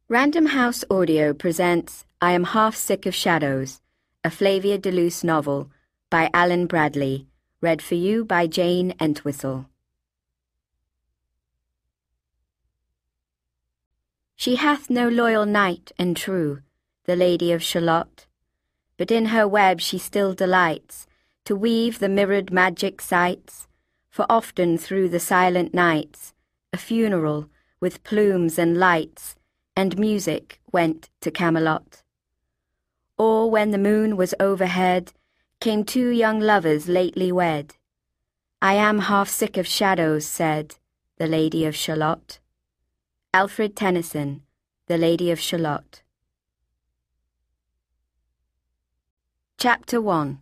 Random House Audio presents I Am Half Sick of Shadows, a Flavia de Luce novel by Alan Bradley, read for you by Jane Entwistle. She hath no loyal knight and true, the Lady of Shalott, but in her web she still delights to weave the mirrored magic sights, for often through the silent nights a funeral with plumes and lights and music went to Camelot. Or when the moon was overhead, came two young lovers lately wed. I am half sick of shadows, said the Lady of Shalott. Alfred Tennyson, The Lady of Shalott. Chapter 1.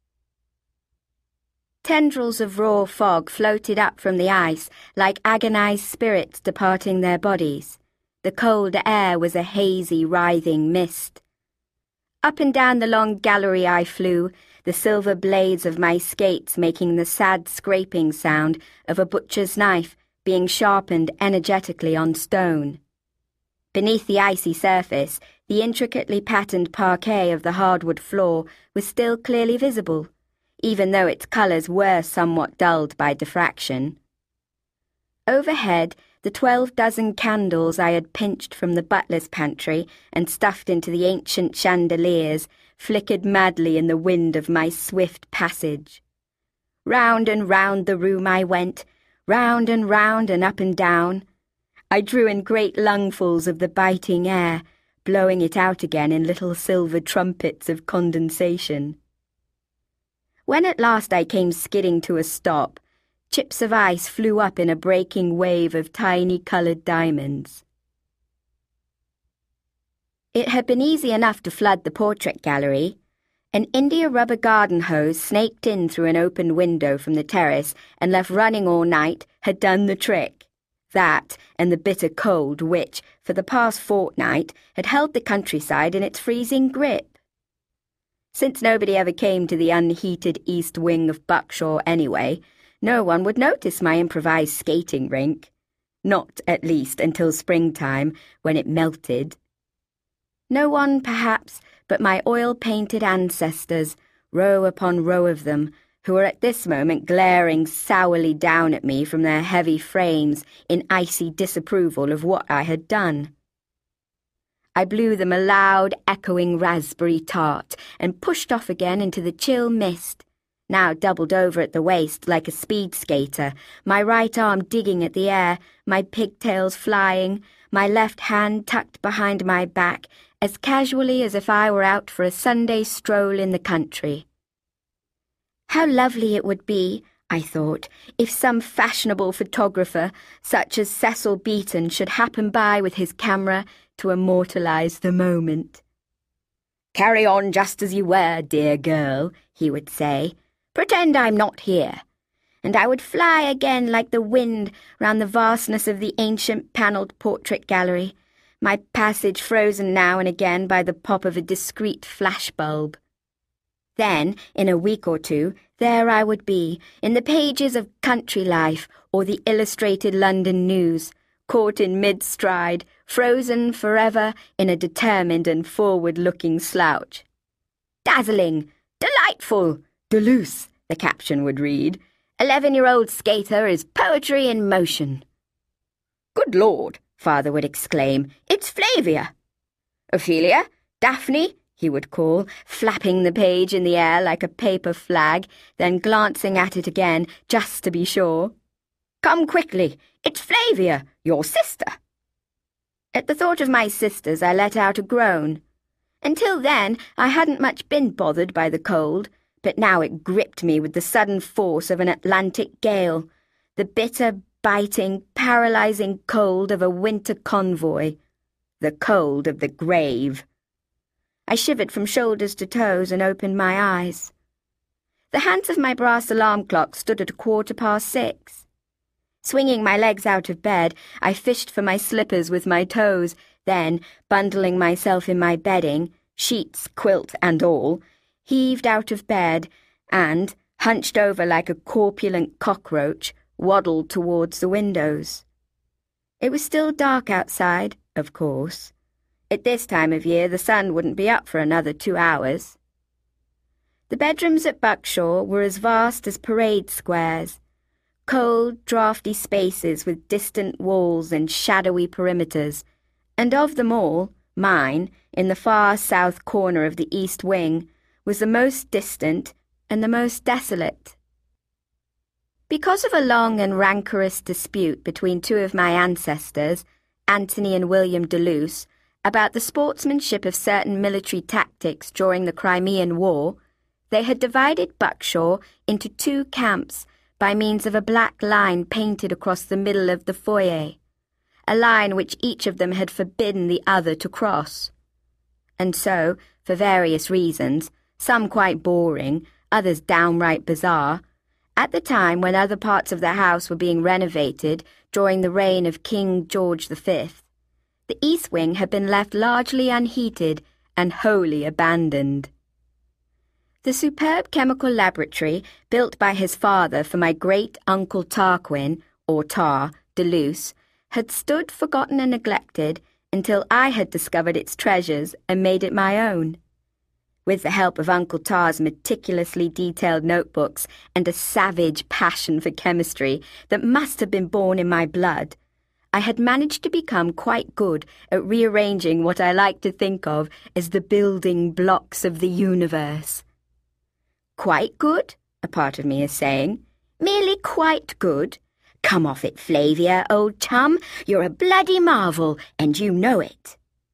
Tendrils of raw fog floated up from the ice like agonized spirits departing their bodies. The cold air was a hazy, writhing mist. Up and down the long gallery I flew, the silver blades of my skates making the sad scraping sound of a butcher's knife being sharpened energetically on stone. Beneath the icy surface, the intricately patterned parquet of the hardwood floor was still clearly visible, even though its colours were somewhat dulled by diffraction. Overhead, the 12 dozen candles I had pinched from the butler's pantry and stuffed into the ancient chandeliers flickered madly in the wind of my swift passage. Round and round the room I went, round and up and down. I drew in great lungfuls of the biting air, blowing it out again in little silver trumpets of condensation. When at last I came skidding to a stop, chips of ice flew up in a breaking wave of tiny coloured diamonds. It had been easy enough to flood the portrait gallery. An India rubber garden hose snaked in through an open window from the terrace and left running all night had done the trick. That and the bitter cold which, for the past fortnight, had held the countryside in its freezing grip. Since nobody ever came to the unheated east wing of Buckshaw anyway, no one would notice my improvised skating rink. Not, at least, until springtime, when it melted. No one, perhaps, but my oil-painted ancestors, row upon row of them, who were at this moment glaring sourly down at me from their heavy frames in icy disapproval of what I had done. I blew them a loud, echoing raspberry tart and pushed off again into the chill mist, now doubled over at the waist like a speed skater, my right arm digging at the air, my pigtails flying, my left hand tucked behind my back, as casually as if I were out for a Sunday stroll in the country. How lovely it would be, I thought, if some fashionable photographer, such as Cecil Beaton, should happen by with his camera to immortalize the moment. "Carry on just as you were, dear girl," he would say. "Pretend I'm not here." And I would fly again like the wind round the vastness of the ancient panelled portrait gallery, my passage frozen now and again by the pop of a discreet flashbulb. Then, in a week or two, there I would be, in the pages of Country Life or the Illustrated London News, caught in mid-stride, frozen forever in a determined and forward-looking slouch. "Dazzling! Delightful! Deleuze," the caption would read. 11-year-old skater is poetry in motion. "Good Lord," Father would exclaim, "it's Flavia!" "Ophelia? Daphne?" he would call, flapping the page in the air like a paper flag, then glancing at it again just to be sure. "Come quickly, it's Flavia, your sister." At the thought of my sisters I let out a groan. Until then I hadn't much been bothered by the cold, but now it gripped me with the sudden force of an Atlantic gale, the bitter, biting, paralyzing cold of a winter convoy, the cold of the grave. I shivered from shoulders to toes and opened my eyes. The hands of my brass alarm clock stood at 6:15. Swinging my legs out of bed, I fished for my slippers with my toes, then, bundling myself in my bedding, sheets, quilt, and all, heaved out of bed and, hunched over like a corpulent cockroach, waddled towards the windows. It was still dark outside, of course, At this time of year, the sun wouldn't be up for another 2 hours. The bedrooms at Buckshaw were as vast as parade squares, cold, draughty spaces with distant walls and shadowy perimeters, and of them all, mine, in the far south corner of the east wing, was the most distant and the most desolate. Because of a long and rancorous dispute between two of my ancestors, Anthony and William de Luce, about the sportsmanship of certain military tactics during the Crimean War, they had divided Buckshaw into 2 camps by means of a black line painted across the middle of the foyer, a line which each of them had forbidden the other to cross. And so, for various reasons, some quite boring, others downright bizarre, at the time when other parts of the house were being renovated during the reign of King George V, the east wing had been left largely unheated and wholly abandoned. The superb chemical laboratory built by his father for my great-uncle Tarquin, or Tar, de Luce, had stood forgotten and neglected until I had discovered its treasures and made it my own. With the help of Uncle Tar's meticulously detailed notebooks and a savage passion for chemistry that must have been born in my blood, I had managed to become quite good at rearranging what I like to think of as the building blocks of the universe. Quite good, a part of me is saying. Merely quite good. Come off it, Flavia, old chum. You're a bloody marvel, and you know it.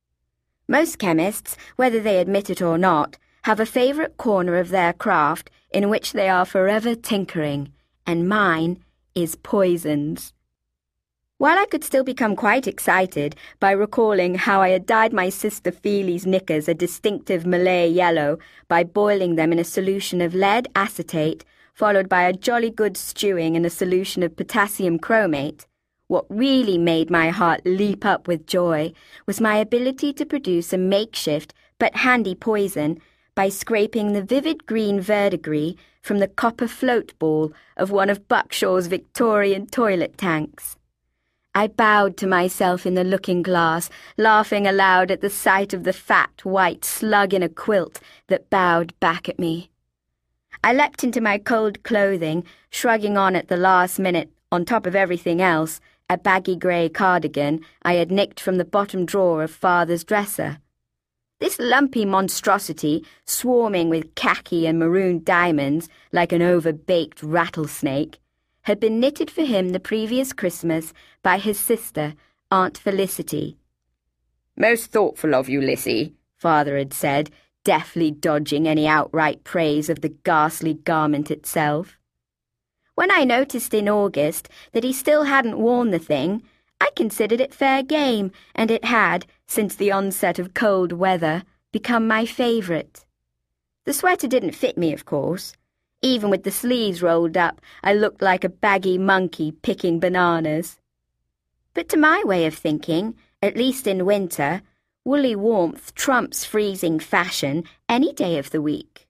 Most chemists, whether they admit it or not, have a favourite corner of their craft in which they are forever tinkering, and mine is poisons. While I could still become quite excited by recalling how I had dyed my sister Feely's knickers a distinctive Malay yellow by boiling them in a solution of lead acetate, followed by a jolly good stewing in a solution of potassium chromate, what really made my heart leap up with joy was my ability to produce a makeshift but handy poison by scraping the vivid green verdigris from the copper float ball of one of Buckshaw's Victorian toilet tanks. I bowed to myself in the looking-glass, laughing aloud at the sight of the fat, white slug in a quilt that bowed back at me. I leapt into my cold clothing, shrugging on at the last minute, on top of everything else, a baggy grey cardigan I had nicked from the bottom drawer of Father's dresser. This lumpy monstrosity, swarming with khaki and maroon diamonds like an over-baked rattlesnake, had been knitted for him the previous Christmas by his sister, Aunt Felicity. "Most thoughtful of you, Lissy," Father had said, deftly dodging any outright praise of the ghastly garment itself. When I noticed in August that he still hadn't worn the thing, I considered it fair game, and it had, since the onset of cold weather, become my favourite. The sweater didn't fit me, of course. Even with the sleeves rolled up, I looked like a baggy monkey picking bananas. But to my way of thinking, at least in winter, woolly warmth trumps freezing fashion any day of the week.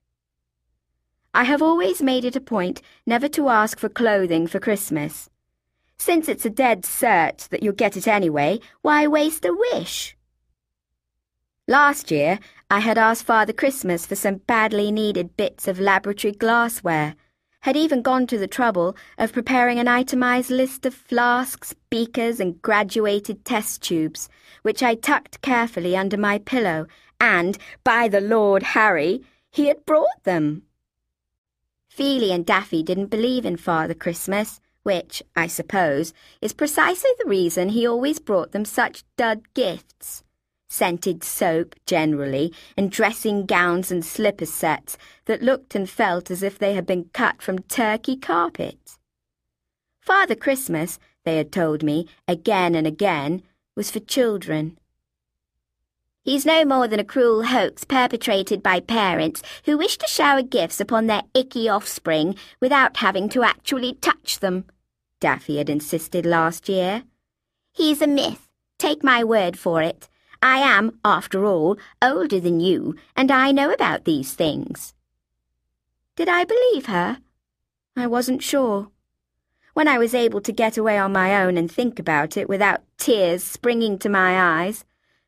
I have always made it a point never to ask for clothing for Christmas. Since it's a dead cert that you'll get it anyway, why waste a wish? Last year, I had asked Father Christmas for some badly needed bits of laboratory glassware, had even gone to the trouble of preparing an itemized list of flasks, beakers, and graduated test tubes, which I tucked carefully under my pillow, and, by the Lord Harry, he had brought them. Feely and Daffy didn't believe in Father Christmas, which, I suppose, is precisely the reason he always brought them such dud gifts. Scented soap, generally, and dressing gowns and slipper sets that looked and felt as if they had been cut from Turkey carpet. Father Christmas, they had told me, again and again, was for children. He's no more than a cruel hoax perpetrated by parents who wish to shower gifts upon their icky offspring without having to actually touch them, Daffy had insisted last year. He's a myth, take my word for it. I am, after all, older than you, and I know about these things. Did I believe her? I wasn't sure. When I was able to get away on my own and think about it without tears springing to my eyes,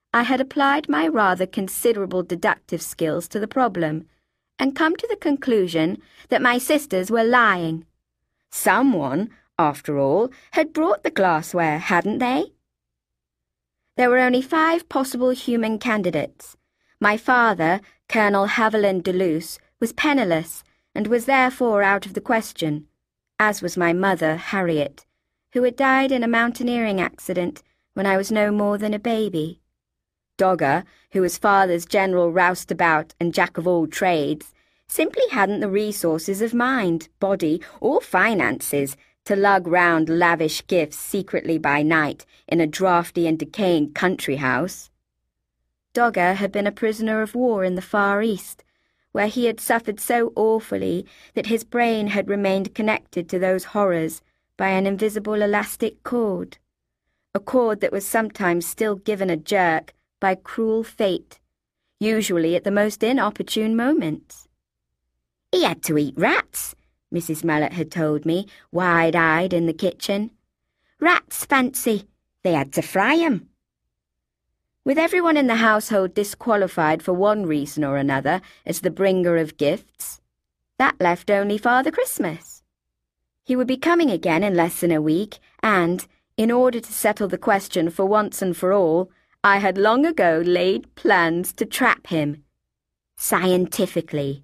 I had applied my rather considerable deductive skills to the problem and come to the conclusion that my sisters were lying. Someone, after all, had brought the glassware, hadn't they? There were only 5 possible human candidates. My father, Colonel Haviland de Luce, was penniless and was therefore out of the question, as was my mother, Harriet, who had died in a mountaineering accident when I was no more than a baby. Dogger, who was father's general roustabout and jack-of-all-trades, simply hadn't the resources of mind, body, or finances to lug round lavish gifts secretly by night in a draughty and decaying country house. Dogger had been a prisoner of war in the Far East, where he had suffered so awfully that his brain had remained connected to those horrors by an invisible elastic cord, a cord that was sometimes still given a jerk by cruel fate, usually at the most inopportune moments. "He had to eat rats," Mrs. Mullet had told me, wide-eyed in the kitchen. "Rats, fancy. They had to fry 'em." With everyone in the household disqualified for one reason or another as the bringer of gifts, that left only Father Christmas. He would be coming again in less than a week, and, in order to settle the question for once and for all, I had long ago laid plans to trap him. Scientifically.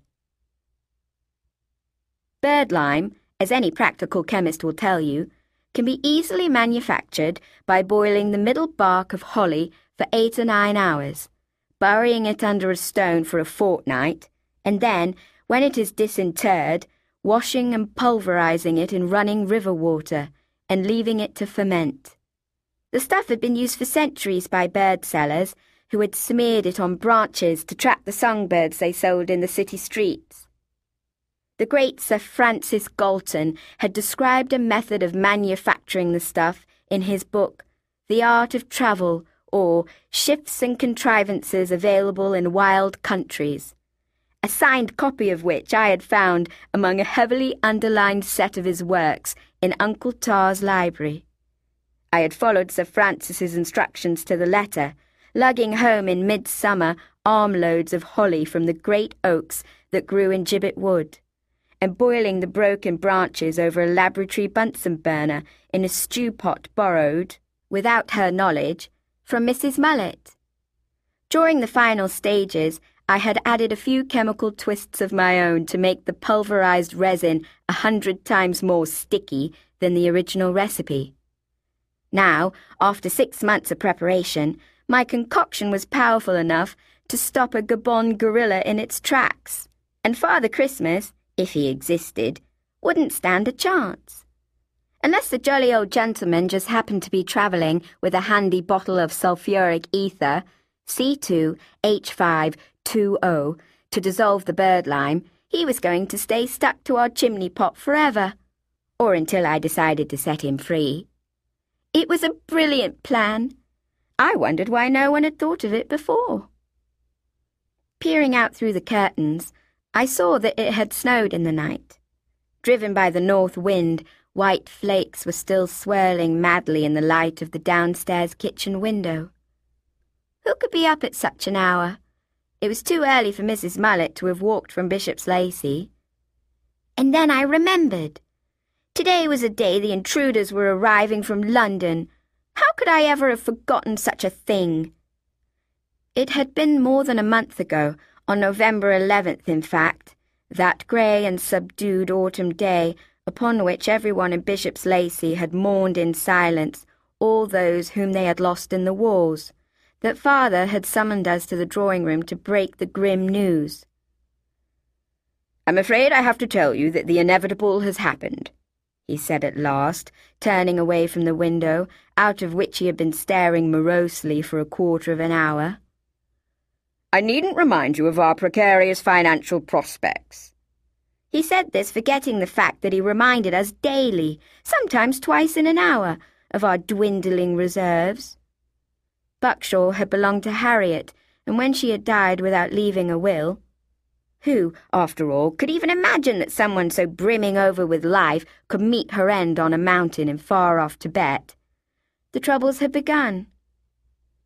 Birdlime, as any practical chemist will tell you, can be easily manufactured by boiling the middle bark of holly for 8 or 9 hours, burying it under a stone for a fortnight, and then, when it is disinterred, washing and pulverizing it in running river water and leaving it to ferment. The stuff had been used for centuries by bird sellers who had smeared it on branches to trap the songbirds they sold in the city streets. The great Sir Francis Galton had described a method of manufacturing the stuff in his book, The Art of Travel, or Shifts and Contrivances Available in Wild Countries, a signed copy of which I had found among a heavily underlined set of his works in Uncle Tar's library. I had followed Sir Francis's instructions to the letter, lugging home in midsummer armloads of holly from the great oaks that grew in Gibbet Wood, and boiling the broken branches over a laboratory Bunsen burner in a stew pot borrowed, without her knowledge, from Mrs. Mullet. During the final stages, I had added a few chemical twists of my own to make the pulverized resin 100 times more sticky than the original recipe. Now, after 6 months of preparation, my concoction was powerful enough to stop a Gabon gorilla in its tracks, and Father Christmas, if he existed, wouldn't stand a chance. Unless the jolly old gentleman just happened to be travelling with a handy bottle of sulphuric ether, C2H520, to dissolve the birdlime, he was going to stay stuck to our chimney pot forever, or until I decided to set him free. It was a brilliant plan. I wondered why no one had thought of it before. Peering out through the curtains, I saw that it had snowed in the night. Driven by the north wind, white flakes were still swirling madly in the light of the downstairs kitchen window. Who could be up at such an hour? It was too early for Mrs. Mullet to have walked from Bishop's Lacey. And then I remembered. Today was a day the intruders were arriving from London. How could I ever have forgotten such a thing? It had been more than a month ago, on November 11th, in fact, that grey and subdued autumn day upon which everyone in Bishop's Lacey had mourned in silence all those whom they had lost in the wars, that Father had summoned us to the drawing-room to break the grim news. "I'm afraid I have to tell you that the inevitable has happened," he said at last, turning away from the window, out of which he had been staring morosely for a quarter of an hour. "I needn't remind you of our precarious financial prospects." He said this forgetting the fact that he reminded us daily, sometimes twice in an hour, of our dwindling reserves. Buckshaw had belonged to Harriet, and when she had died without leaving a will— who, after all, could even imagine that someone so brimming over with life could meet her end on a mountain in far-off Tibet? The troubles had begun.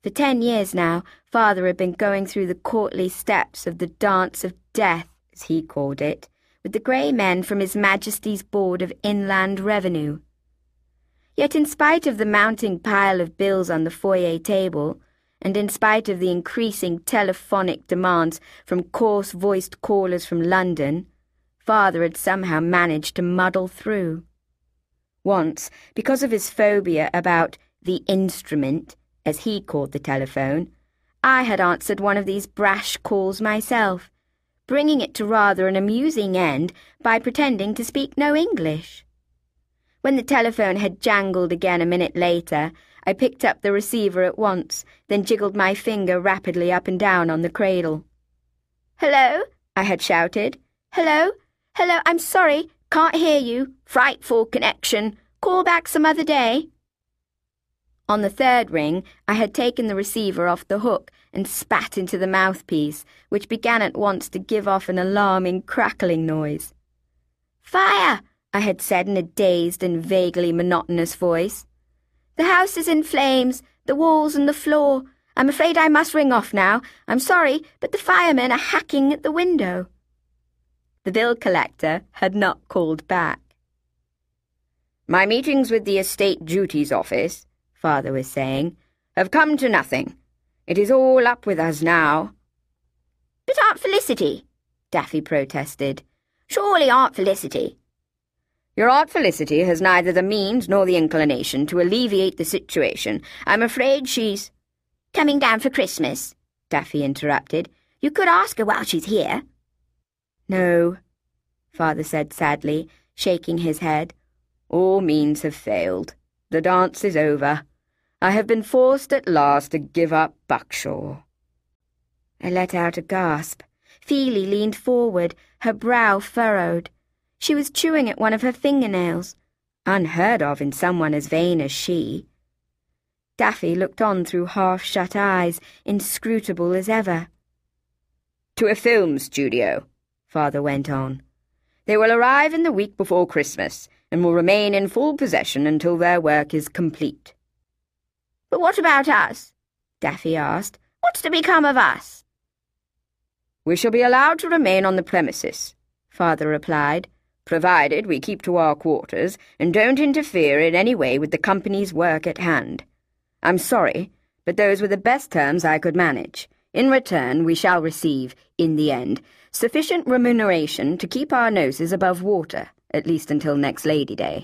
For 10 years now, Father had been going through the courtly steps of the Dance of Death, as he called it, with the grey men from His Majesty's Board of Inland Revenue. Yet in spite of the mounting pile of bills on the foyer table, and in spite of the increasing telephonic demands from coarse-voiced callers from London, Father had somehow managed to muddle through. Once, because of his phobia about the instrument, as he called the telephone, I had answered one of these brash calls myself, bringing it to rather an amusing end by pretending to speak no English. When the telephone had jangled again a minute later, I picked up the receiver at once, then jiggled my finger rapidly up and down on the cradle. "Hello?" I had shouted. "Hello? Hello, I'm sorry, can't hear you. Frightful connection. Call back some other day." On the third ring, I had taken the receiver off the hook and spat into the mouthpiece, which began at once to give off an alarming crackling noise. "Fire!" I had said in a dazed and vaguely monotonous voice. "The house is in flames, the walls and the floor. I'm afraid I must ring off now. I'm sorry, but the firemen are hacking at the window." The bill collector had not called back. "My meetings with the Estate Duties Office," Father was saying, "have come to nothing. It is all up with us now." "But Aunt Felicity," Daffy protested. "Surely Aunt Felicity—" "Your Aunt Felicity has neither the means nor the inclination to alleviate the situation. I'm afraid she's—" "Coming down for Christmas," Daffy interrupted. "You could ask her while she's here." "No," Father said sadly, shaking his head. "All means have failed. The dance is over. I have been forced at last to give up Buckshaw." I let out a gasp. Feely leaned forward, her brow furrowed. She was chewing at one of her fingernails, unheard of in someone as vain as she. Daffy looked on through half-shut eyes, inscrutable as ever. "To a film studio," Father went on. "They will arrive in the week before Christmas, and will remain in full possession until their work is complete." "But what about us?" Daffy asked. "What's to become of us?" "We shall be allowed to remain on the premises," Father replied, "provided we keep to our quarters and don't interfere in any way with the company's work at hand. I'm sorry, but those were the best terms I could manage. In return, we shall receive, in the end, sufficient remuneration to keep our noses above water, at least until next Lady Day."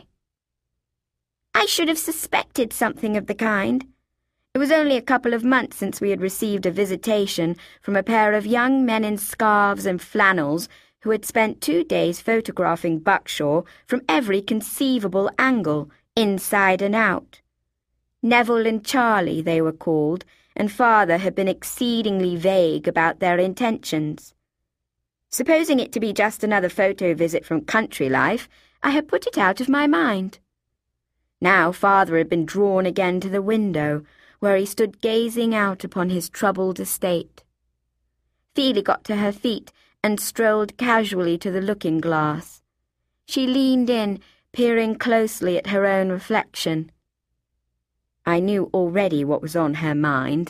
I should have suspected something of the kind. It was only a couple of months since we had received a visitation from a pair of young men in scarves and flannels who had spent 2 days photographing Buckshaw from every conceivable angle, inside and out. Neville and Charlie, they were called, and Father had been exceedingly vague about their intentions. Supposing it to be just another photo visit from country life, I had put it out of my mind. Now Father had been drawn again to the window, where he stood gazing out upon his troubled estate. Feely got to her feet and strolled casually to the looking-glass. She leaned in, peering closely at her own reflection. I knew already what was on her mind.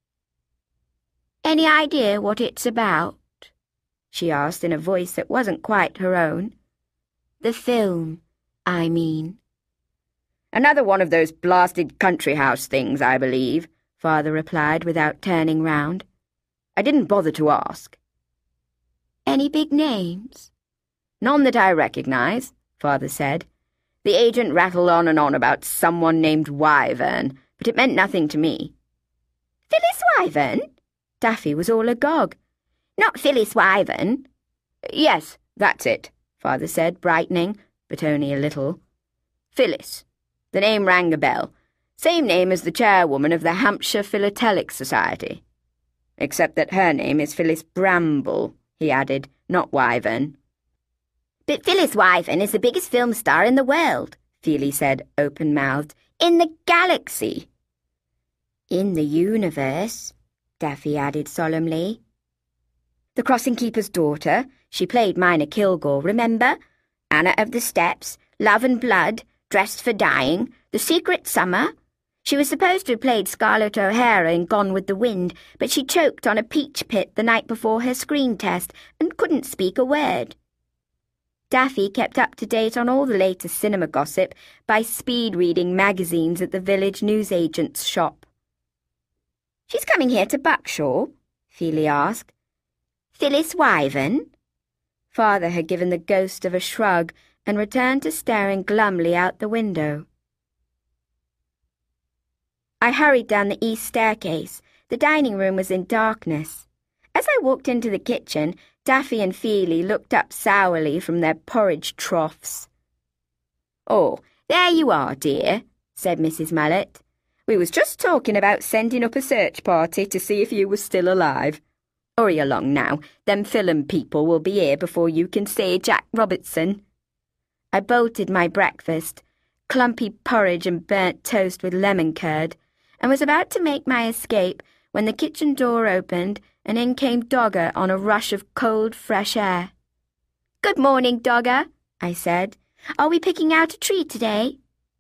"Any idea what it's about?" she asked in a voice that wasn't quite her own. "The film, I mean." "Another one of those blasted country house things, I believe," Father replied without turning round. "I didn't bother to ask." "Any big names?" "None that I recognize," Father said. "The agent rattled on and on about someone named Wyvern, but it meant nothing to me." "Phyllis Wyvern?" Daffy was all agog. "Not Phyllis Wyvern?" "Yes, that's it," Father said, brightening, but only a little. "Phyllis. The name rang a bell. Same name as the chairwoman of the Hampshire Philatelic Society. Except that her name is Phyllis Bramble," he added, "not Wyvern." "But Phyllis Wyvern is the biggest film star in the world," Feely said, open-mouthed. "In the galaxy." "In the universe," Daffy added solemnly. "The Crossing Keeper's daughter. She played Mina Kilgore, remember? Anna of the Steps, Love and Blood, Dressed for Dying, The Secret Summer. She was supposed to have played Scarlett O'Hara in Gone with the Wind, but she choked on a peach pit the night before her screen test and couldn't speak a word. Daffy kept up to date on all the latest cinema gossip by speed-reading magazines at the village newsagent's shop. "She's coming here to Buckshaw?" Feely asked. "Phyllis Wyvern?" Father had given the ghost of a shrug and returned to staring glumly out the window. I hurried down the east staircase. The dining room was in darkness. As I walked into the kitchen, Daffy and Feely looked up sourly from their porridge troughs. "Oh, there you are, dear," said Mrs. Mallet. "We was just talking about sending up a search party to see if you was still alive. Hurry along now, them film people will be here before you can say Jack Robertson." I bolted my breakfast, clumpy porridge and burnt toast with lemon curd, and was about to make my escape when the kitchen door opened and in came Dogger on a rush of cold, fresh air. "Good morning, Dogger," I said. "Are we picking out a tree today?"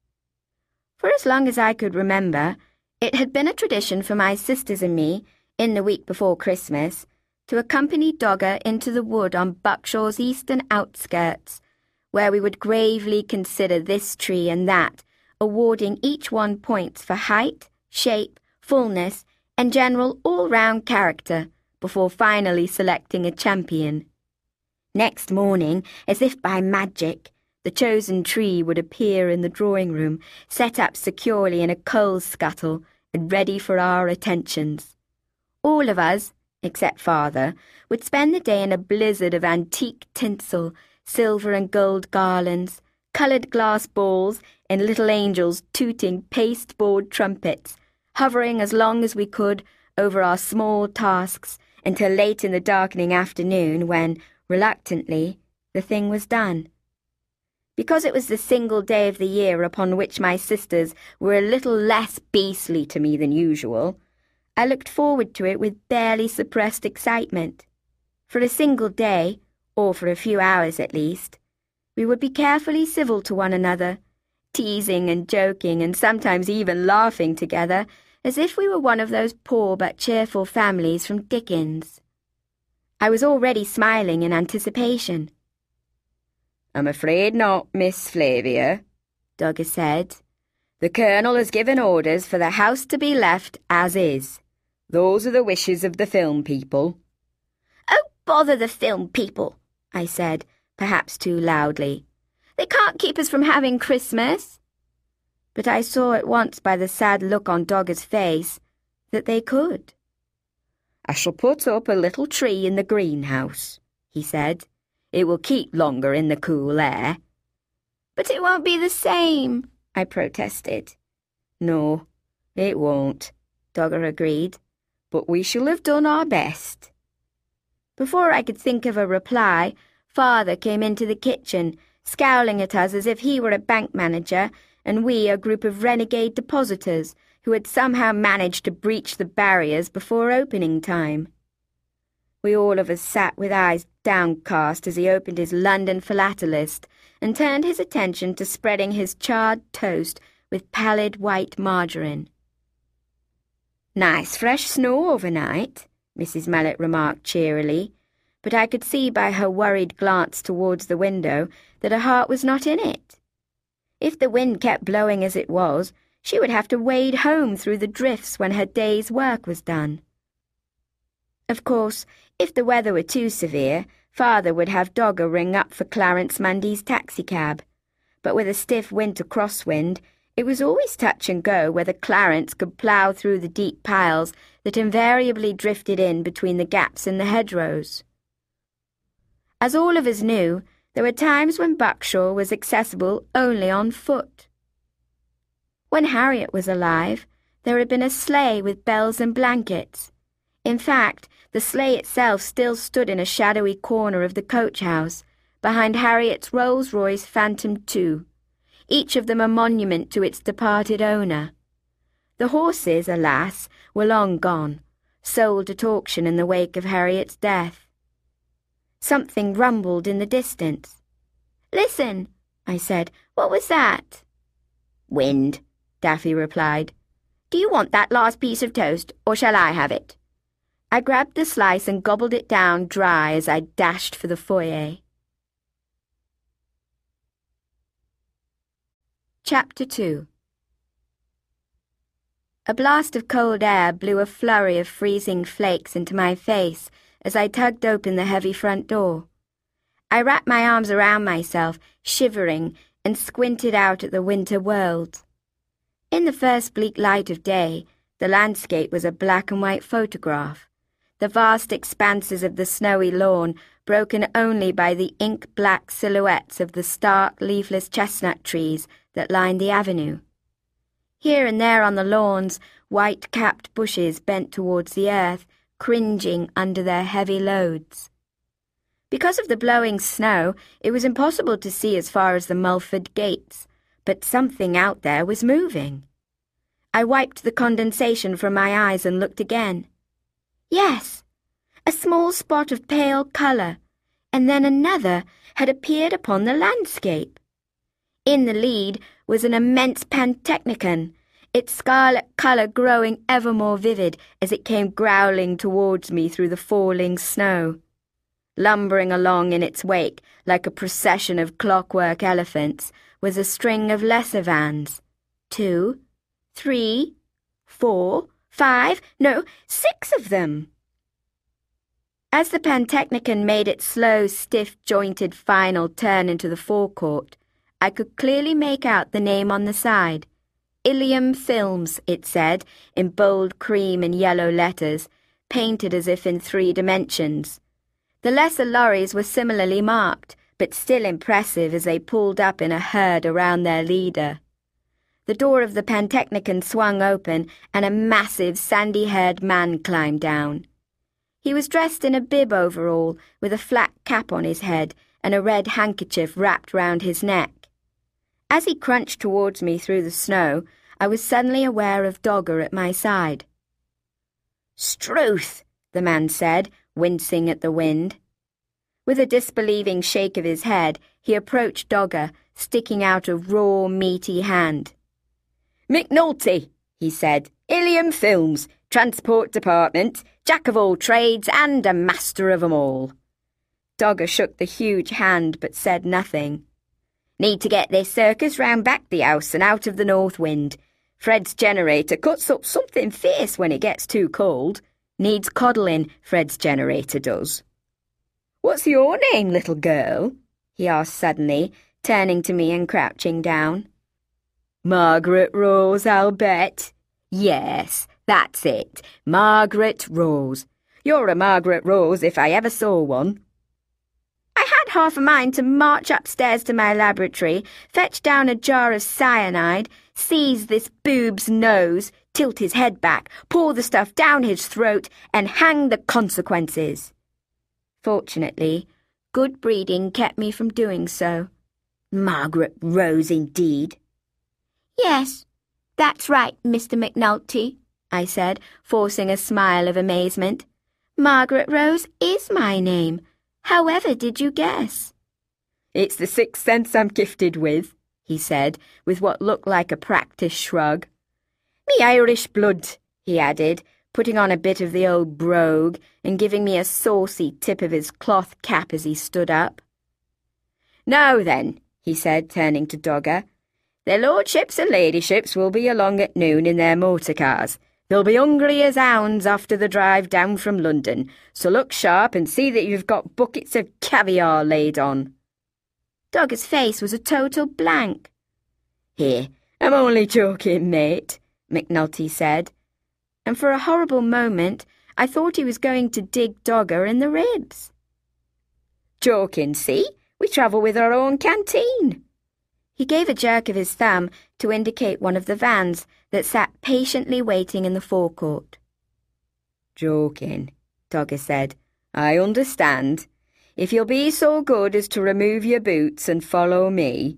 For as long as I could remember, it had been a tradition for my sisters and me, in the week before Christmas, to accompany Dogger into the wood on Buckshaw's eastern outskirts, where we would gravely consider this tree and that, awarding each one points for height, shape, fullness, and general all-round character, before finally selecting a champion. Next morning, as if by magic, the chosen tree would appear in the drawing-room, set up securely in a coal scuttle and ready for our attentions. All of us, except Father, would spend the day in a blizzard of antique tinsel, silver and gold garlands, coloured glass balls, and little angels tooting pasteboard trumpets, hovering as long as we could over our small tasks until late in the darkening afternoon when, reluctantly, the thing was done. Because it was the single day of the year upon which my sisters were a little less beastly to me than usual, I looked forward to it with barely suppressed excitement. For a single day, or for a few hours at least, we would be carefully civil to one another, teasing and joking and sometimes even laughing together, as if we were one of those poor but cheerful families from Dickens. I was already smiling in anticipation. "I'm afraid not, Miss Flavia," Dogger said. "The Colonel has given orders for the house to be left as is. Those are the wishes of the film people." "Oh, bother the film people," I said, perhaps too loudly. "They can't keep us from having Christmas." But I saw at once by the sad look on Dogger's face that they could. "I shall put up a little tree in the greenhouse," he said. "It will keep longer in the cool air." "But it won't be the same," I protested. "No, it won't," Dogger agreed. "But we shall have done our best." Before I could think of a reply, Father came into the kitchen, scowling at us as if he were a bank manager and we a group of renegade depositors who had somehow managed to breach the barriers before opening time. We all of us sat with eyes downcast as he opened his London philatelist and turned his attention to spreading his charred toast with pallid white margarine. "Nice fresh snow overnight," Mrs. Mallet remarked cheerily, but I could see by her worried glance towards the window that her heart was not in it. If the wind kept blowing as it was, she would have to wade home through the drifts when her day's work was done. Of course, if the weather were too severe, Father would have Dogger ring up for Clarence Mundy's taxicab. But with a stiff winter crosswind, it was always touch and go whether Clarence could plough through the deep piles that invariably drifted in between the gaps in the hedgerows. As all of us knew, there were times when Buckshaw was accessible only on foot. When Harriet was alive, there had been a sleigh with bells and blankets. In fact, the sleigh itself still stood in a shadowy corner of the coach-house, behind Harriet's Rolls-Royce Phantom II, each of them a monument to its departed owner. The horses, alas, were long gone, sold at auction in the wake of Harriet's death. Something rumbled in the distance. "Listen," I said. "What was that?" "Wind," Daffy replied. Do you want that last piece of toast, or shall I have it? I grabbed the slice and gobbled it down dry as I dashed for the foyer. Chapter 2. A blast of cold air blew a flurry of freezing flakes into my face as I tugged open the heavy front door. I wrapped my arms around myself, shivering, and squinted out at the winter world. In the first bleak light of day, the landscape was a black and white photograph, the vast expanses of the snowy lawn broken only by the ink-black silhouettes of the stark, leafless chestnut trees that lined the avenue. Here and there on the lawns, white-capped bushes bent towards the earth, cringing under their heavy loads. Because of the blowing snow, it was impossible to see as far as the Mulford gates, but something out there was moving. I wiped the condensation from my eyes and looked again. Yes, a small spot of pale colour, and then another had appeared upon the landscape. In the lead was an immense pantechnicon, its scarlet colour growing ever more vivid as it came growling towards me through the falling snow. Lumbering along in its wake like a procession of clockwork elephants was a string of lesser vans. 2, 3, 4, 5, no, 6 of them. As the pantechnicon made its slow, stiff-jointed final turn into the forecourt, I could clearly make out the name on the side. Ilium Films, it said, in bold cream and yellow letters, painted as if in 3 dimensions. The lesser lorries were similarly marked, but still impressive as they pulled up in a herd around their leader. The door of the pantechnicon swung open, and a massive, sandy-haired man climbed down. He was dressed in a bib overall, with a flat cap on his head and a red handkerchief wrapped round his neck. As he crunched towards me through the snow, I was suddenly aware of Dogger at my side. "Struth," the man said, wincing at the wind. With a disbelieving shake of his head, he approached Dogger, sticking out a raw, meaty hand. "McNulty," he said, "Ilium Films, Transport Department, jack of all trades and a master of 'em all." Dogger shook the huge hand but said nothing. "Need to get this circus round back the house and out of the north wind. Fred's generator cuts up something fierce when it gets too cold. Needs coddling, Fred's generator does." "What's your name, little girl?" he asked suddenly, turning to me and crouching down. "Margaret Rose, I'll bet." "Yes, that's it, Margaret Rose. You're a Margaret Rose if I ever saw one." I had half a mind to march upstairs to my laboratory, fetch down a jar of cyanide, seize this boob's nose, tilt his head back, pour the stuff down his throat, and hang the consequences. Fortunately, good breeding kept me from doing so. Margaret Rose, indeed. "Yes, that's right, Mr. McNulty," I said, forcing a smile of amazement. "Margaret Rose is my name. However did you guess?" "It's the sixth sense I'm gifted with," he said, with what looked like a practised shrug. "Me Irish blood," he added, putting on a bit of the old brogue and giving me a saucy tip of his cloth cap as he stood up. "Now then," he said, turning to Dogger, "their lordships and ladyships will be along at noon in their motor cars. They'll be hungry as hounds after the drive down from London, so look sharp and see that you've got buckets of caviar laid on." Dogger's face was a total blank. "Here, I'm only joking, mate," McNulty said, and for a horrible moment I thought he was going to dig Dogger in the ribs. "Joking, see? We travel with our own canteen." He gave a jerk of his thumb to indicate one of the vans that sat patiently waiting in the forecourt. "Joking," Dogger said. "I understand. If you'll be so good as to remove your boots and follow me."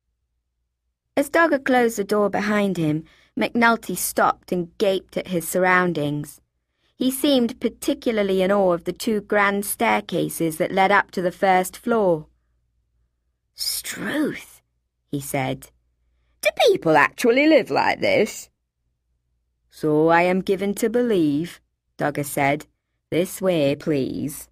As Dogger closed the door behind him, McNulty stopped and gaped at his surroundings. He seemed particularly in awe of the 2 grand staircases that led up to the first floor. "Struth," he said. "Do people actually live like this?" "So I am given to believe," Dogger said. "This way, please."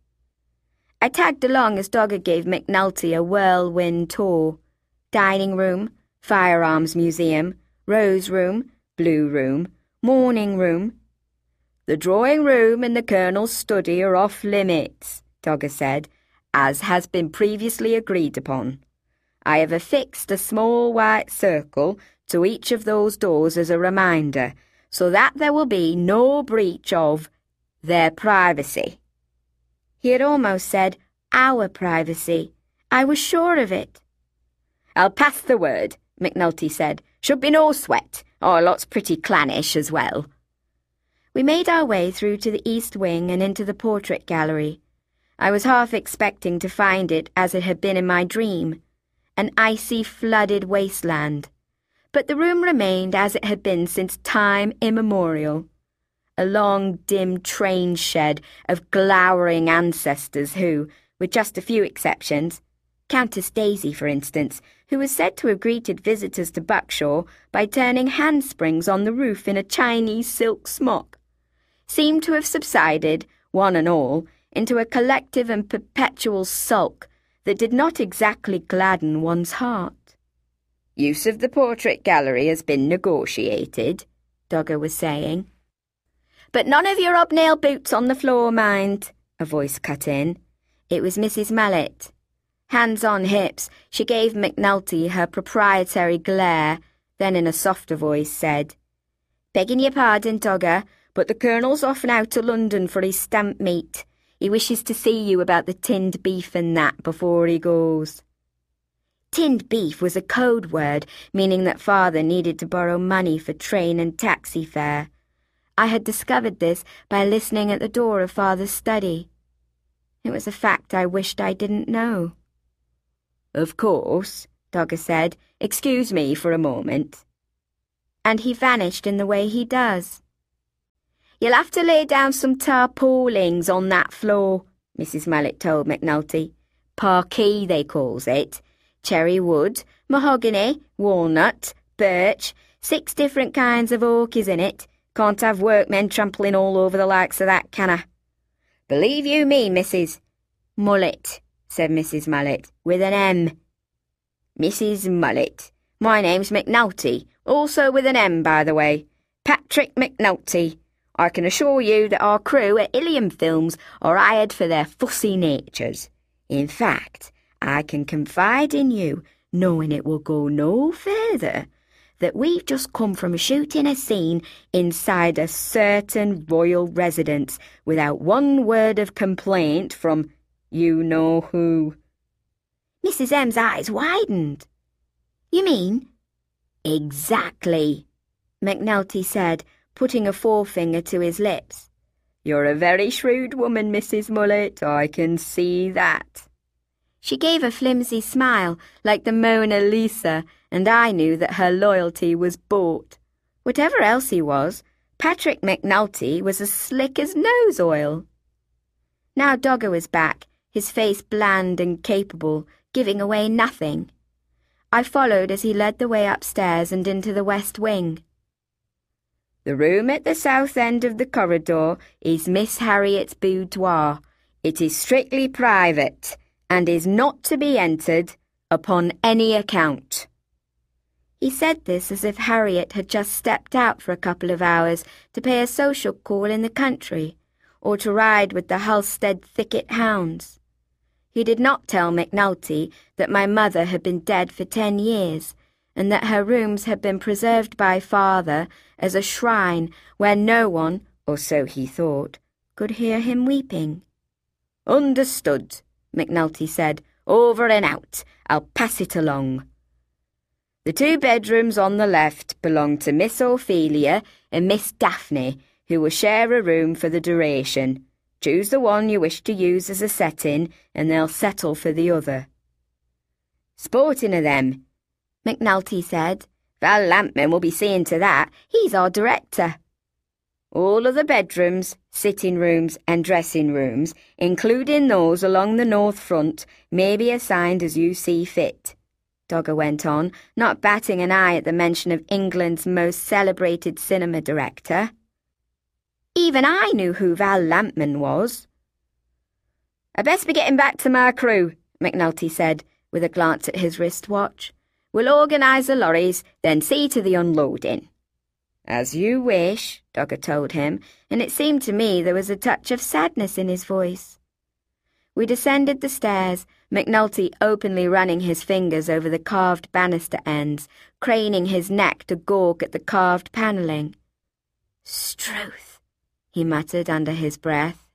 I tagged along as Dogger gave McNulty a whirlwind tour. Dining room, firearms museum, rose room, blue room, morning room. "The drawing room and the Colonel's study are off limits," Dogger said, "as has been previously agreed upon. I have affixed a small white circle to each of those doors as a reminder, so that there will be no breach of their privacy." He had almost said, "our privacy." I was sure of it. "I'll pass the word," McNulty said. "Should be no sweat. Our lot's pretty clannish as well." We made our way through to the east wing and into the portrait gallery. I was half expecting to find it as it had been in my dream, an icy, flooded wasteland. But the room remained as it had been since time immemorial. A long, dim train shed of glowering ancestors who, with just a few exceptions, Countess Daisy, for instance, who was said to have greeted visitors to Buckshaw by turning handsprings on the roof in a Chinese silk smock, seemed to have subsided, one and all, into a collective and perpetual sulk that did not exactly gladden one's heart. "Use of the portrait gallery has been negotiated," Dogger was saying. "But none of your hobnail boots on the floor, mind," a voice cut in. It was Mrs. Mallet. Hands on hips, she gave McNulty her proprietary glare, then in a softer voice said, "Begging your pardon, Dogger, but the Colonel's off now to London for his stamp meet. He wishes to see you about the tinned beef and that before he goes." Tinned beef was a code word, meaning that Father needed to borrow money for train and taxi fare. I had discovered this by listening at the door of Father's study. It was a fact I wished I didn't know. "Of course," Dogger said. "Excuse me for a moment." And he vanished in the way he does. "You'll have to lay down some tarpaulings on that floor," Mrs. Mallet told McNulty. "Parquet, they calls it. Cherry wood, mahogany, walnut, birch, 6 different kinds of oak is in it. Can't have workmen trampling all over the likes of that, can I?" "Believe you me, Mrs. Mullet," said Mrs. Mallet, with an M. "Mrs. Mullet. My name's McNulty, also with an M, by the way. Patrick McNulty. I can assure you that our crew at Ilium Films are hired for their fussy natures. In fact, I can confide in you, knowing it will go no further, that we've just come from shooting a scene inside a certain royal residence without one word of complaint from you-know-who." Mrs. M's eyes widened. "You mean?" "Exactly," McNulty said, putting a forefinger to his lips. "You're a very shrewd woman, Mrs. Mullet, I can see that." She gave a flimsy smile, like the Mona Lisa, and I knew that her loyalty was bought. Whatever else he was, Patrick McNulty was as slick as nose oil. Now Dogger was back, his face bland and capable, giving away nothing. I followed as he led the way upstairs and into the west wing. "The room at the south end of the corridor is Miss Harriet's boudoir. It is strictly private, and is not to be entered upon any account." He said this as if Harriet had just stepped out for a couple of hours to pay a social call in the country, or to ride with the Halstead thicket hounds. He did not tell McNulty that my mother had been dead for 10 years, and that her rooms had been preserved by Father as a shrine where no one, or so he thought, could hear him weeping. "Understood," McNulty said. "Over and out. I'll pass it along." "The 2 bedrooms on the left belong to Miss Ophelia and Miss Daphne, who will share a room for the duration. Choose the one you wish to use as a set-in, and they'll settle for the other." "Sporting of them," McNulty said. "Val Lampman will be seeing to that. He's our director." "All of the bedrooms, sitting rooms and dressing rooms, including those along the north front, may be assigned as you see fit." Dogger went on, not batting an eye at the mention of England's most celebrated cinema director. Even I knew who Val Lampman was. "I best be getting back to my crew," McNulty said, with a glance at his wristwatch. "We'll organise the lorries, then see to the unloading." "As you wish," Dogger told him, and it seemed to me there was a touch of sadness in his voice. We descended the stairs, McNulty openly running his fingers over the carved banister ends, craning his neck to gawk at the carved panelling. "Struth," he muttered under his breath.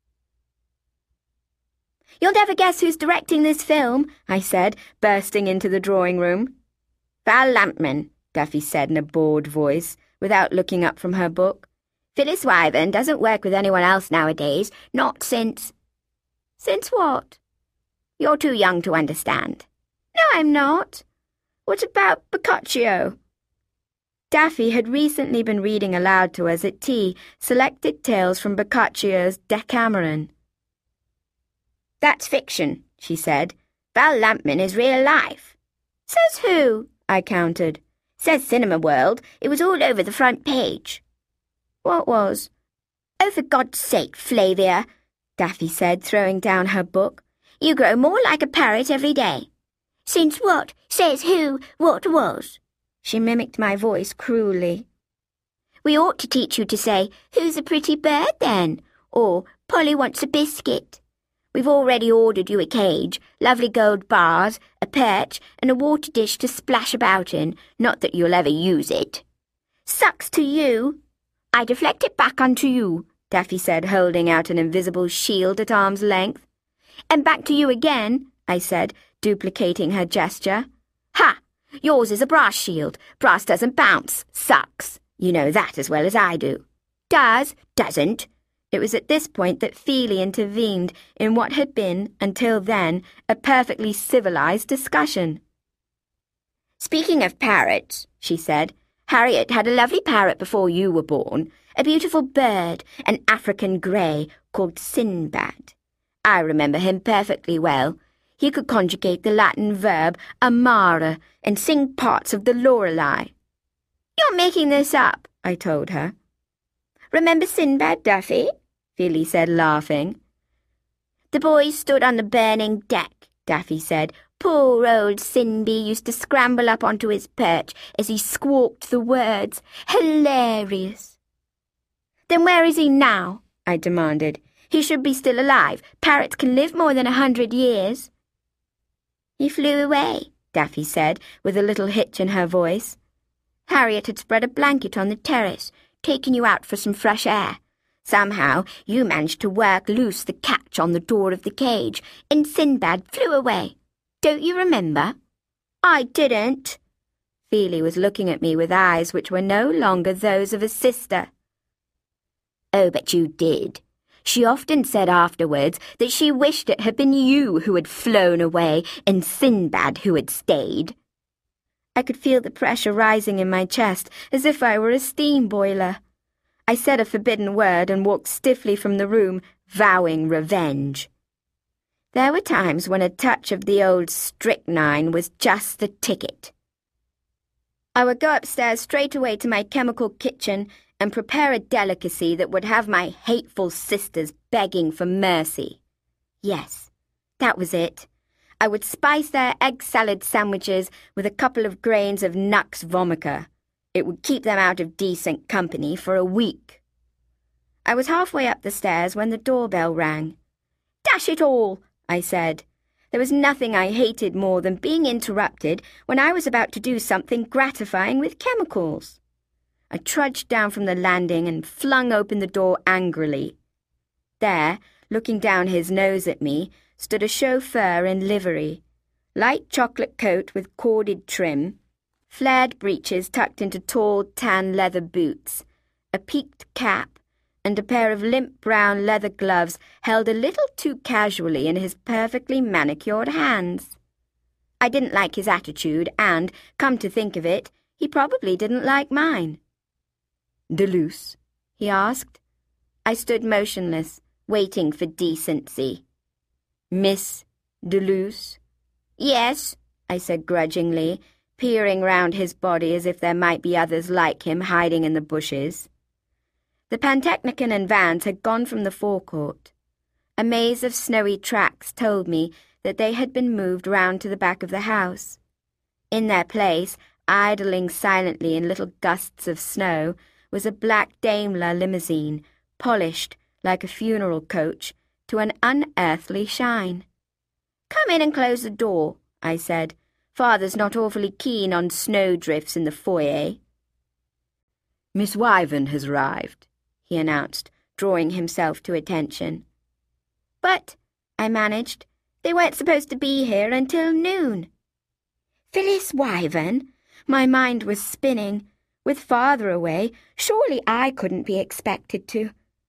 "You'll never guess who's directing this film," I said, bursting into the drawing room. "Val Lampman," Duffy said in a bored voice, without looking up from her book. "Phyllis Wyvern doesn't work with anyone else nowadays, not since—" "Since what?" "You're too young to understand." "No, I'm not. What about Boccaccio?" Daffy had recently been reading aloud to us at tea selected tales from Boccaccio's Decameron. "That's fiction," she said. "Val Lampman is real life." "Says who?" I countered. "Says Cinema World. It was all over the front page." "What was?" "Oh, for God's sake, Flavia," Daffy said, throwing down her book. "You grow more like a parrot every day." "Since what? Says who? What was?" She mimicked my voice cruelly. "We ought to teach you to say, 'Who's a pretty bird, then?' or 'Polly wants a biscuit.' We've already ordered you a cage, lovely gold bars, a perch, and a water dish to splash about in, not that you'll ever use it." "Sucks to you." "I deflect it back onto you," Daffy said, holding out an invisible shield at arm's length. "And back to you again," I said, duplicating her gesture. "Ha! Yours is a brass shield. Brass doesn't bounce. Sucks. You know that as well as I do." "Does, doesn't." It was at this point that Feely intervened in what had been, until then, a perfectly civilized discussion. "Speaking of parrots," she said, "Harriet had a lovely parrot before you were born, a beautiful bird, an African grey, called Sinbad. I remember him perfectly well. He could conjugate the Latin verb amare and sing parts of the Lorelei." "You're making this up," I told her. "Remember Sinbad, Duffy?" Feely said, laughing. "The boys stood on the burning deck," Daffy said. "Poor old Sinby used to scramble up onto his perch as he squawked the words. Hilarious." "Then where is he now?" I demanded. "He should be still alive. Parrots can live more than 100 years." "He flew away," Daffy said, with a little hitch in her voice. "Harriet had spread a blanket on the terrace, taken you out for some fresh air. Somehow you managed to work loose the catch on the door of the cage, and Sinbad flew away. Don't you remember?" "I didn't." Feely was looking at me with eyes which were no longer those of a sister. "Oh, but you did. She often said afterwards that she wished it had been you who had flown away and Sinbad who had stayed." I could feel the pressure rising in my chest as if I were a steam boiler. I said a forbidden word and walked stiffly from the room, vowing revenge. There were times when a touch of the old strychnine was just the ticket. I would go upstairs straight away to my chemical kitchen and prepare a delicacy that would have my hateful sisters begging for mercy. Yes, that was it. I would spice their egg salad sandwiches with a couple of grains of Nux vomica. It would keep them out of decent company for a week. I was halfway up the stairs when the doorbell rang. "Dash it all," I said. There was nothing I hated more than being interrupted when I was about to do something gratifying with chemicals. I trudged down from the landing and flung open the door angrily. There, looking down his nose at me, stood a chauffeur in livery. Light chocolate coat with corded trim, flared breeches tucked into tall tan leather boots, a peaked cap, and a pair of limp brown leather gloves held a little too casually in his perfectly manicured hands. I didn't like his attitude and, come to think of it, he probably didn't like mine. "Deleuze?" he asked. I stood motionless, waiting for decency. "Miss Deleuze?" "Yes," I said grudgingly, peering round his body as if there might be others like him hiding in the bushes. The Pantechnicon and Vance had gone from the forecourt. A maze of snowy tracks told me that they had been moved round to the back of the house. In their place, idling silently in little gusts of snow, was a black Daimler limousine, polished like a funeral coach, to an unearthly shine. "Come in and close the door," I said. "Father's not awfully keen on snowdrifts in the foyer." "Miss Wyvern has arrived," he announced, drawing himself to attention. "But," I managed, "they weren't supposed to be here until noon." Phyllis Wyvern? My mind was spinning. With father away, surely I couldn't be expected to.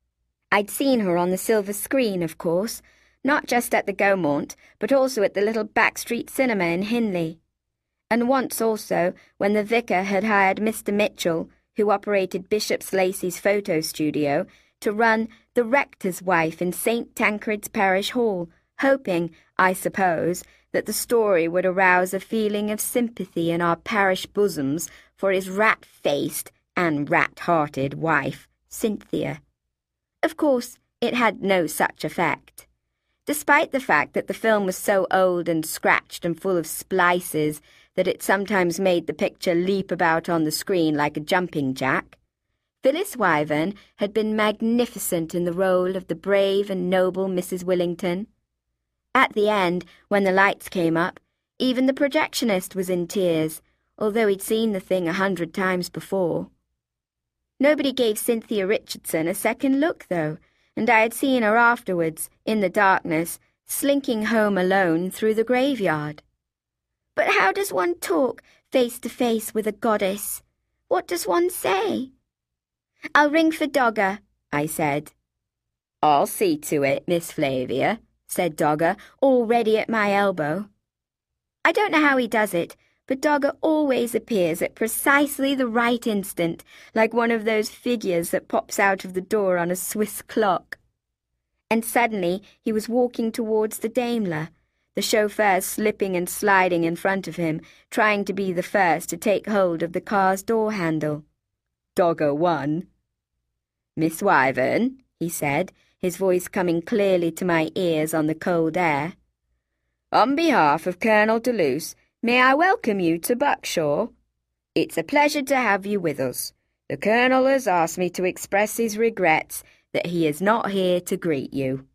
I'd seen her on the silver screen, of course, not just at the Gaumont, but also at the little backstreet cinema in Hinley. And once also, when the vicar had hired Mr. Mitchell, who operated Bishop's Lacey's photo studio, to run The Rector's Wife in St. Tancred's Parish Hall, hoping, I suppose, that the story would arouse a feeling of sympathy in our parish bosoms for his rat-faced and rat-hearted wife, Cynthia. Of course, it had no such effect. Despite the fact that the film was so old and scratched and full of splices that it sometimes made the picture leap about on the screen like a jumping jack, Phyllis Wyvern had been magnificent in the role of the brave and noble Mrs. Willington. At the end, when the lights came up, even the projectionist was in tears, although he'd seen the thing 100 times before. Nobody gave Cynthia Richardson a second look, though, and I had seen her afterwards, in the darkness, slinking home alone through the graveyard. But how does one talk face to face with a goddess? What does one say? "I'll ring for Dogger," I said. "I'll see to it, Miss Flavia," said Dogger, already at my elbow. I don't know how he does it, but Dogger always appears at precisely the right instant, like one of those figures that pops out of the door on a Swiss clock. And suddenly he was walking towards the Daimler, the chauffeur slipping and sliding in front of him, trying to be the first to take hold of the car's door handle. Dogger won. "Miss Wyvern," he said, his voice coming clearly to my ears on the cold air. "On behalf of Colonel Deluse, may I welcome you to Buckshaw? It's a pleasure to have you with us. The Colonel has asked me to express his regrets that he is not here to greet you."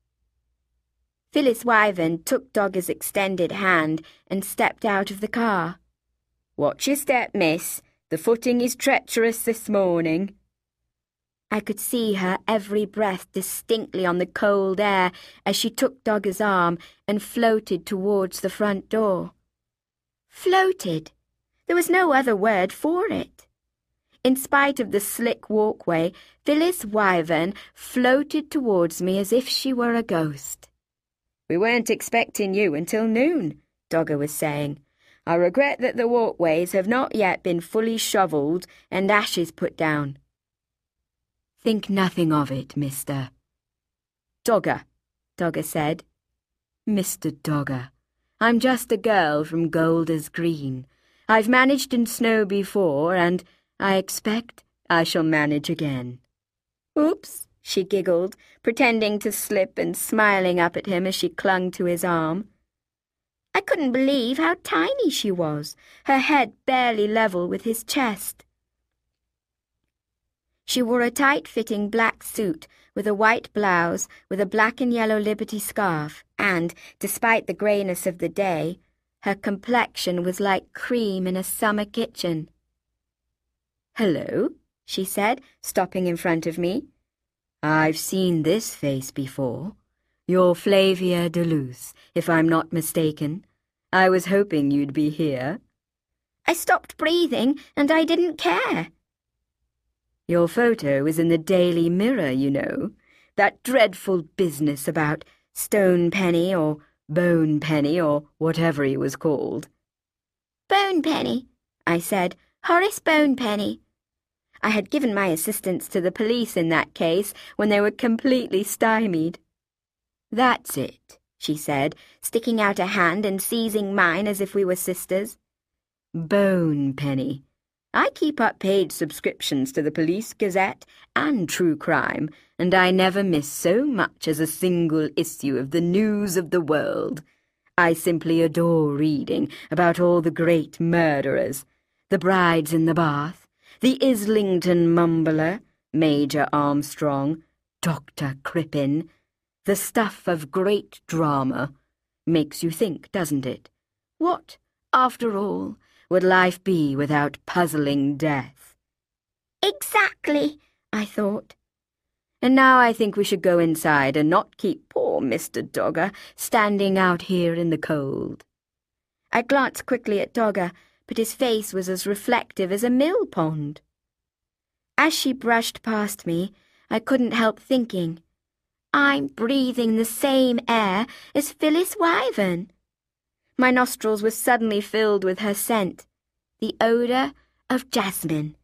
Phyllis Wyvern took Dogger's extended hand and stepped out of the car. "Watch your step, miss. The footing is treacherous this morning." I could see her every breath distinctly on the cold air as she took Dogger's arm and floated towards the front door. Floated. There was no other word for it. In spite of the slick walkway, Phyllis Wyvern floated towards me as if she were a ghost. "We weren't expecting you until noon," Dogger was saying. "I regret that the walkways have not yet been fully shovelled and ashes put down." "Think nothing of it, Mr. Dogger," Dogger said. "Mr. Dogger, I'm just a girl from Golders Green. I've managed in snow before, and I expect I shall manage again." "Oops," she giggled, pretending to slip and smiling up at him as she clung to his arm. I couldn't believe how tiny she was, her head barely level with his chest. She wore a tight-fitting black suit with a white blouse with a black and yellow Liberty scarf, and, despite the greyness of the day, her complexion was like cream in a summer kitchen. "Hello," she said, stopping in front of me. "I've seen this face before. You're Flavia Deluse, if I'm not mistaken. I was hoping you'd be here." I stopped breathing, and I didn't care. "Your photo is in the Daily Mirror, you know. That dreadful business about Stonepenny or Bonepenny or whatever he was called." "Bonepenny," I said. "Horace Bonepenny." I had given my assistance to the police in that case when they were completely stymied. "That's it," she said, sticking out a hand and seizing mine as if we were sisters. "Bone Penny. I keep up paid subscriptions to the Police Gazette and True Crime, and I never miss so much as a single issue of the News of the World. I simply adore reading about all the great murderers, the brides in the bath, the Islington Mumbler, Major Armstrong, Dr. Crippen, the stuff of great drama. Makes you think, doesn't it? What, after all, would life be without puzzling death?" "Exactly," I thought. "And now I think we should go inside and not keep poor Mr. Dogger standing out here in the cold." I glanced quickly at Dogger, but his face was as reflective as a mill pond. As she brushed past me, I couldn't help thinking, I'm breathing the same air as Phyllis Wyvern. My nostrils were suddenly filled with her scent, the odour of jasmine.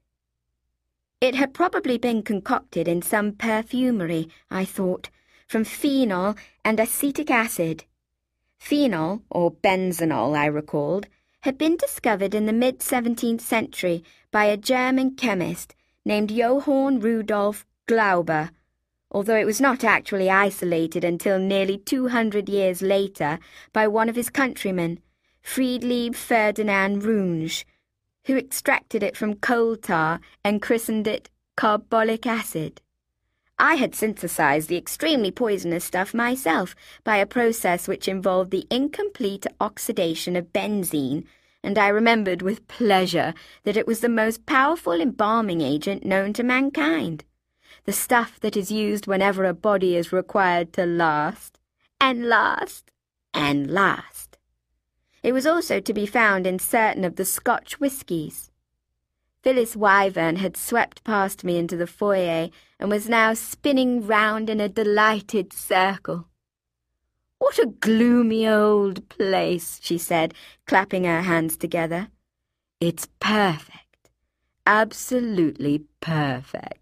It had probably been concocted in some perfumery, I thought, from phenol and acetic acid. Phenol, or benzonol, I recalled, had been discovered in the mid-17th century by a German chemist named Johann Rudolf Glauber, although it was not actually isolated until nearly 200 years later by one of his countrymen, Friedlieb Ferdinand Runge, who extracted it from coal tar and christened it carbolic acid. I had synthesized the extremely poisonous stuff myself by a process which involved the incomplete oxidation of benzene, and I remembered with pleasure that it was the most powerful embalming agent known to mankind. The stuff that is used whenever a body is required to last, and last, and last. It was also to be found in certain of the Scotch whiskies. Phyllis Wyvern had swept past me into the foyer and was now spinning round in a delighted circle. "What a gloomy old place," she said, clapping her hands together. "It's perfect, absolutely perfect."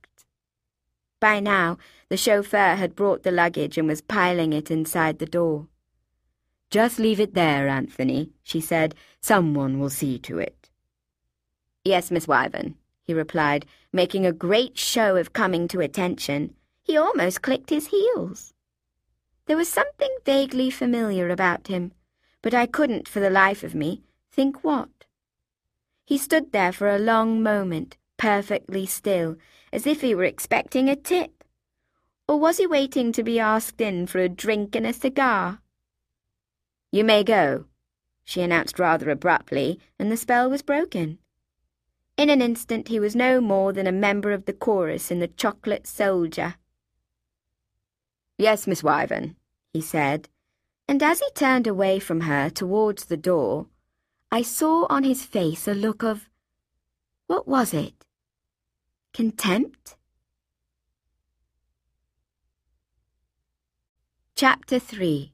By now, the chauffeur had brought the luggage and was piling it inside the door. "Just leave it there, Anthony," she said. "Someone will see to it." "Yes, Miss Wyvern," he replied, making a great show of coming to attention. He almost clicked his heels. There was something vaguely familiar about him, but I couldn't, for the life of me, think what. He stood there for a long moment, perfectly still, as if he were expecting a tip. Or was he waiting to be asked in for a drink and a cigar? "You may go," she announced rather abruptly, and the spell was broken. In an instant he was no more than a member of the chorus in The Chocolate Soldier. "Yes, Miss Wyvern," he said, and as he turned away from her towards the door, I saw on his face a look of, what was it? Contempt? Chapter 3.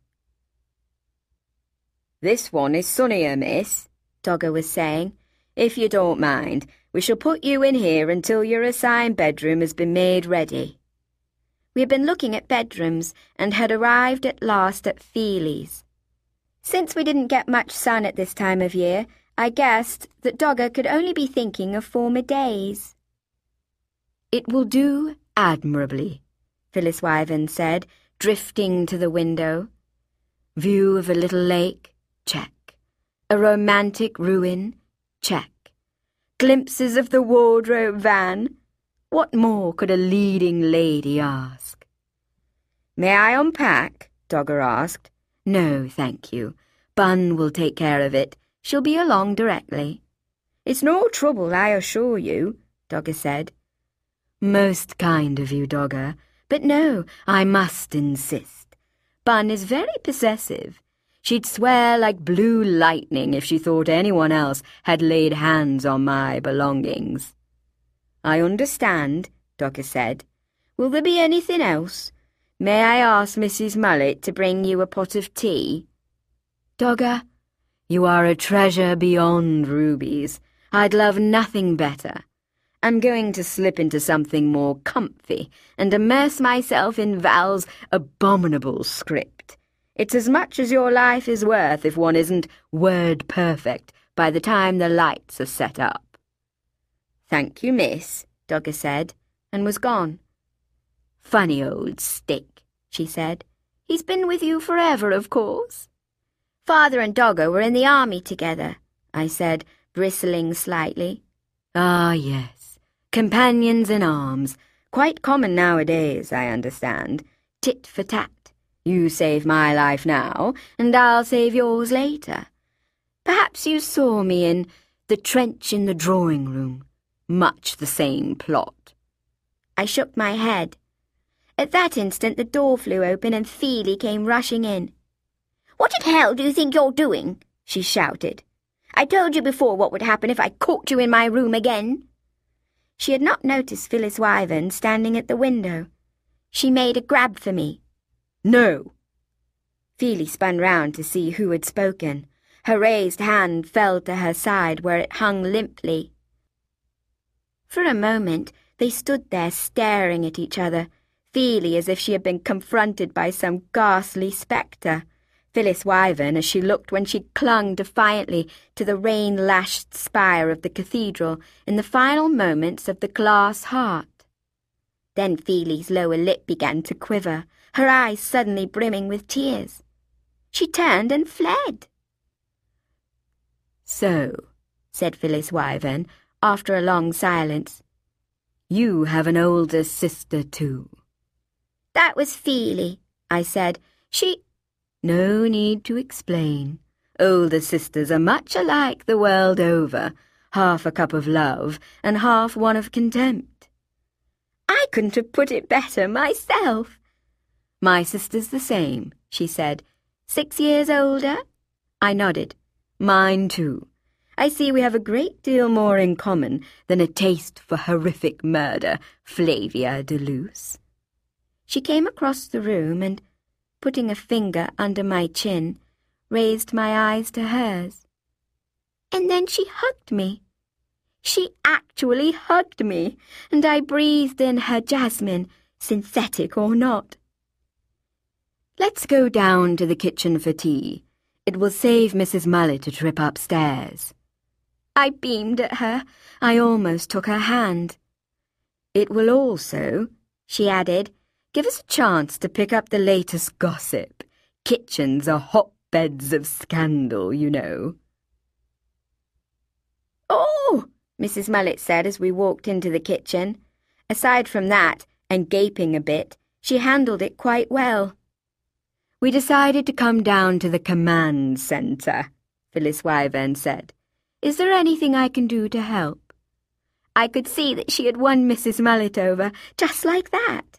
"This one is sunnier, miss," Dogger was saying. "If you don't mind, we shall put you in here until your assigned bedroom has been made ready." We had been looking at bedrooms and had arrived at last at Feely's. Since we didn't get much sun at this time of year, I guessed that Dogger could only be thinking of former days. "It will do admirably," Phyllis Wyvern said, drifting to the window. "View of a little lake? Check. A romantic ruin? Check. Glimpses of the wardrobe van? What more could a leading lady ask?" "May I unpack?" Dogger asked. "No, thank you. Bun will take care of it. She'll be along directly." "It's no trouble, I assure you," Dogger said. "Most kind of you, Dogger. But no, I must insist. Bun is very possessive. She'd swear like blue lightning if she thought anyone else had laid hands on my belongings." "I understand," Dogger said. "Will there be anything else? May I ask Mrs. Mullet to bring you a pot of tea?" "Dogger, you are a treasure beyond rubies. I'd love nothing better. I'm going to slip into something more comfy and immerse myself in Val's abominable script. It's as much as your life is worth if one isn't word perfect by the time the lights are set up." "Thank you, miss," Dogger said, and was gone. "Funny old stick," she said. "He's been with you forever, of course." "Father and Dogger were in the army together," I said, bristling slightly. "Ah, yes. Companions in arms. Quite common nowadays, I understand. Tit for tat. You save my life now, and I'll save yours later. Perhaps you saw me in The Trench in the Drawing Room. Much the same plot." I shook my head. At that instant the door flew open and Feely came rushing in. "What in hell do you think you're doing?" she shouted. "I told you before what would happen if I caught you in my room again." She had not noticed Phyllis Wyvern standing at the window. She made a grab for me. "No!" Feely spun round to see who had spoken. Her raised hand fell to her side where it hung limply. For a moment they stood there staring at each other, Feely as if she had been confronted by some ghastly spectre, Phyllis Wyvern as she looked when she clung defiantly to the rain-lashed spire of the cathedral in the final moments of the glass heart. Then Feely's lower lip began to quiver, her eyes suddenly brimming with tears. She turned and fled. "So," said Phyllis Wyvern, after a long silence, "you have an older sister too." "That was Feely," I said. "She—" "No need to explain. Older sisters are much alike the world over, half a cup of love and half one of contempt." "I couldn't have put it better myself." "My sister's the same," she said. 6 years older?" I nodded. "Mine too. I see we have a great deal more in common than a taste for horrific murder, Flavia de Luce." She came across the room and, putting a finger under my chin, raised my eyes to hers. And then she hugged me. She actually hugged me, and I breathed in her jasmine, synthetic or not. "Let's go down to the kitchen for tea. It will save Mrs. Mullet a trip upstairs." I beamed at her. I almost took her hand. "It will also," she added, "give us a chance to pick up the latest gossip. Kitchens are hotbeds of scandal, you know." "Oh!" Mrs. Mullet said as we walked into the kitchen. Aside from that, and gaping a bit, she handled it quite well. "We decided to come down to the command centre," Phyllis Wyvern said. "Is there anything I can do to help?" I could see that she had won Mrs. Mullet over, just like that.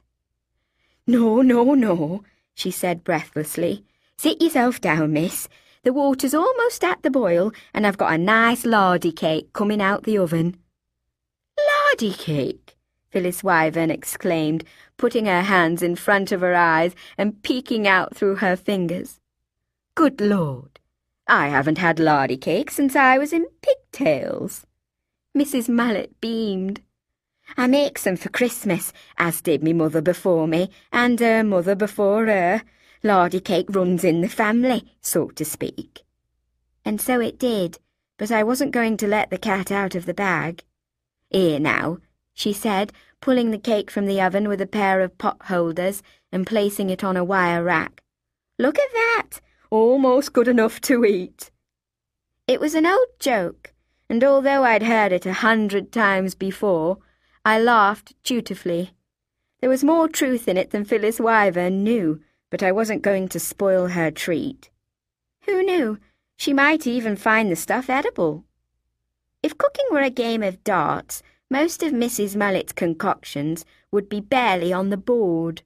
No, she said breathlessly. "Sit yourself down, miss. The water's almost at the boil, and I've got a nice lardy cake coming out the oven." "Lardy cake!" Phyllis Wyvern exclaimed, putting her hands in front of her eyes and peeking out through her fingers. "Good Lord! I haven't had lardy cake since I was in pigtails." Mrs. Mullet beamed. "I make some for Christmas, as did me mother before me, and her mother before her. Lardy cake runs in the family, so to speak." And so it did, but I wasn't going to let the cat out of the bag. "Here now," she said, pulling the cake from the oven with a pair of pot holders and placing it on a wire rack. "Look at that! Almost good enough to eat." It was an old joke, and although I'd heard it 100 times before, I laughed dutifully. There was more truth in it than Phyllis Wyvern knew, but I wasn't going to spoil her treat. Who knew? She might even find the stuff edible. If cooking were a game of darts, most of Mrs. Mullet's concoctions would be barely on the board.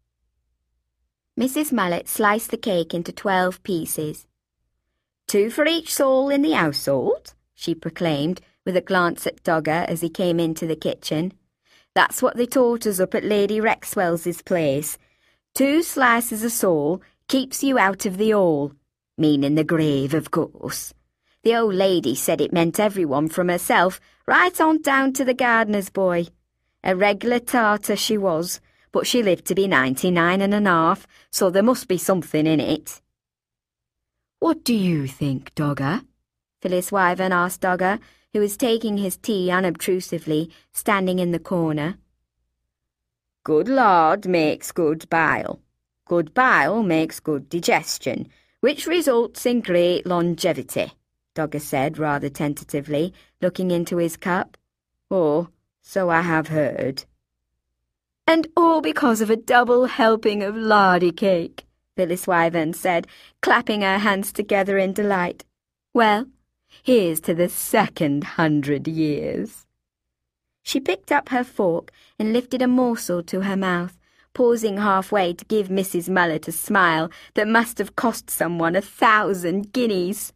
Mrs. Mullet sliced the cake into 12 pieces. "2 for each soul in the household," she proclaimed, with a glance at Dogger as he came into the kitchen. "That's what they taught us up at Lady Rexwell's place. 2 slices a soul keeps you out of the hole, meaning the grave, of course. The old lady said it meant everyone from herself right on down to the gardener's boy. A regular tartar she was, but she lived to be 99 and a half, so there must be something in it." What do you think, Dogger? Phyllis Wyvern asked Dogger, who was taking his tea unobtrusively, standing in the corner. Good lard makes good bile. Good bile makes good digestion, which results in great longevity, Dogger said rather tentatively, looking into his cup. Oh, so I have heard. And all because of a double helping of lardy cake, Phyllis Wyvern said, clapping her hands together in delight. Well, here's to the 200 years. She picked up her fork and lifted a morsel to her mouth, pausing halfway to give Mrs. Mullet a smile that must have cost someone 1,000 guineas.